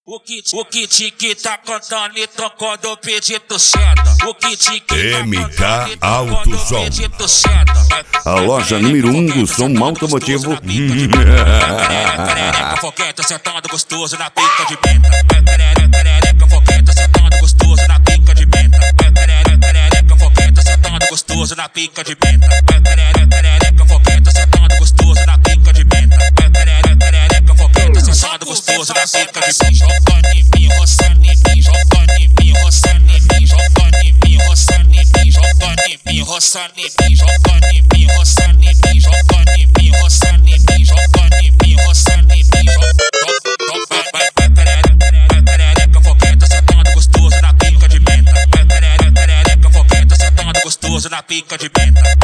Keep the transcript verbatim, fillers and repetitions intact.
O kit, o kit que tá cantando então quando eu pedir tu senta. O kit que M K tá cantando Alto quando eu Som. pedir tu senta. A loja número um do som automotivo. Perereca fogueta sentando gostoso na pica de menta. Perereca fogueta sentando gostoso na pica de menta. Perereca fogueta sentando gostoso na pica de menta. Perereca fogueta sentando gostoso na pica de menta. Perereca fogueta sentando gostoso na pica de menta. Jogando em mim, roçando em mim, jogando em mim, roçando em mim, jogando em mim, roçando em mim, jogando em mim, roçando em mim, jogando em mim, roçando em mim, jogando em mim, roçando em mim, jogando em mim, roçando em mim, perereca fogueta sentando gostoso na pica de menta. Perereca fogueta sentando gostoso na pica de menta.